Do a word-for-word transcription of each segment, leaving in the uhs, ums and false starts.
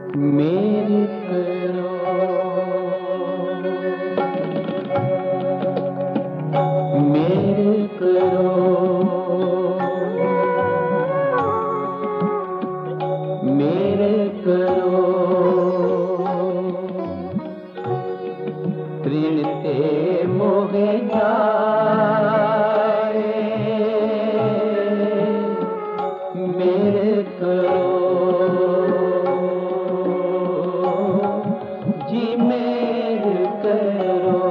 मेरी करो मेरे करो मेरे करो ऋण ते मोहे जाए मेरे करो जी मेरे करो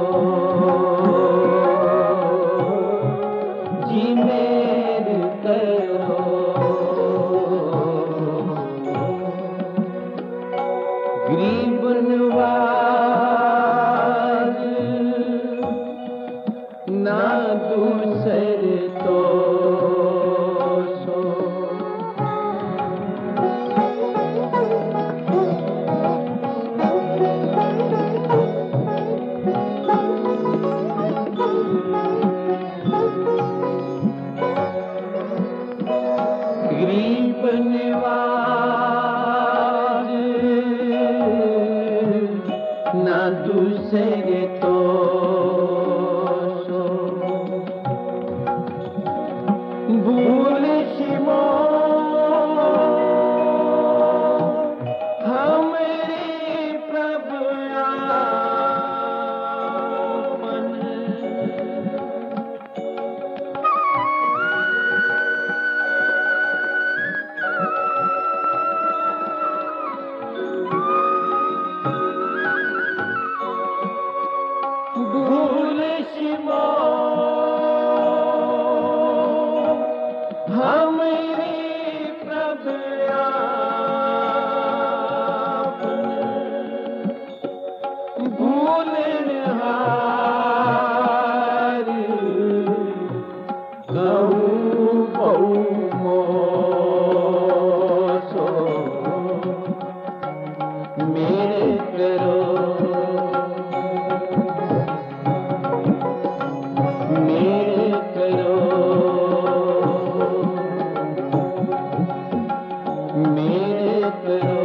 जी मेरे करो गरीब नवाज ना दूसरे तो सो गरीब नवाज ना दूसरे तो सो भूल शिमो हमारे प्रभु आपन भूल शिमो हमारे प्रभु आपन भूलनहार कहूँ बहु मोसो मेरे करो मेरे करो मेरे करो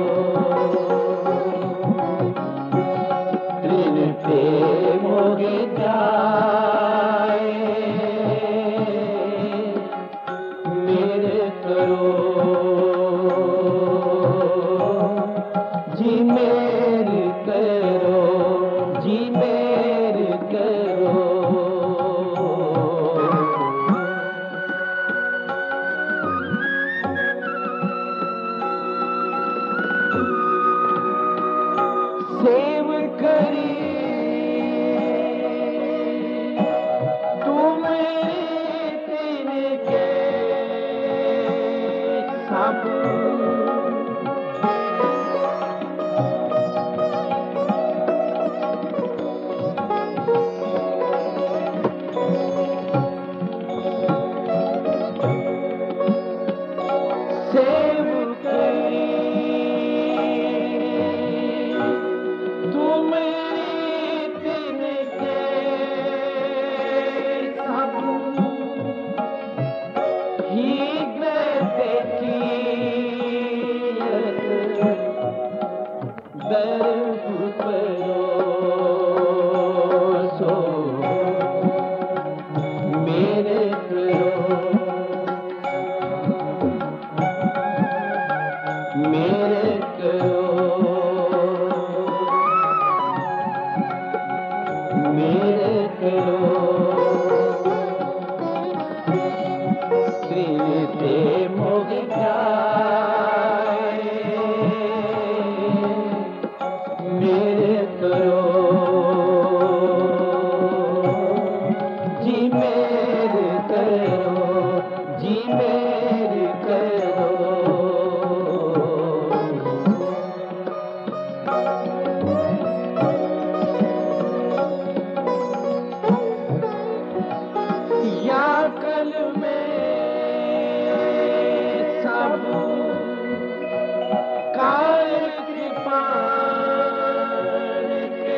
ऋण पे मोगे जाए मेरे करो जी मेरे करो जी मेरे करो सेव करी तू मेरे तिनके सब सेव करी तू मेरे तिनके सब ही देखी दर्द करो सो मेरे करो मेरे करो मेरे करो ऋण ते मोगे जाए मेरे करो जी मेरे करो जी मेरे करो या कल में सब काल कृपाण के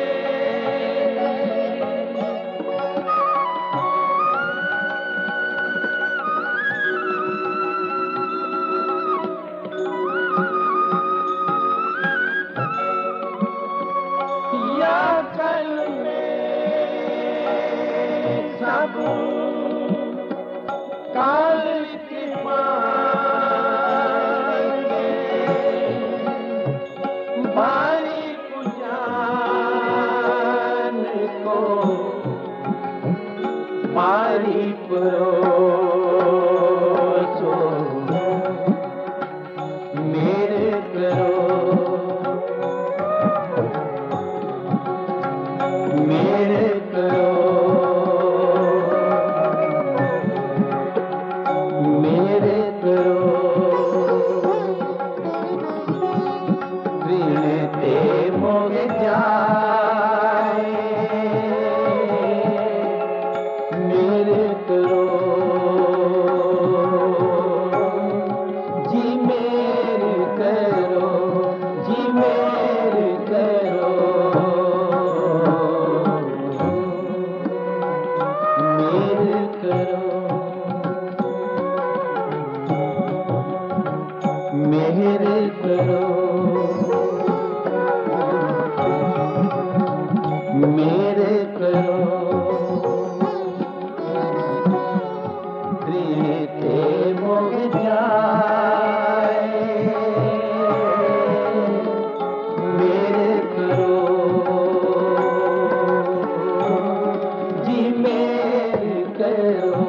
करो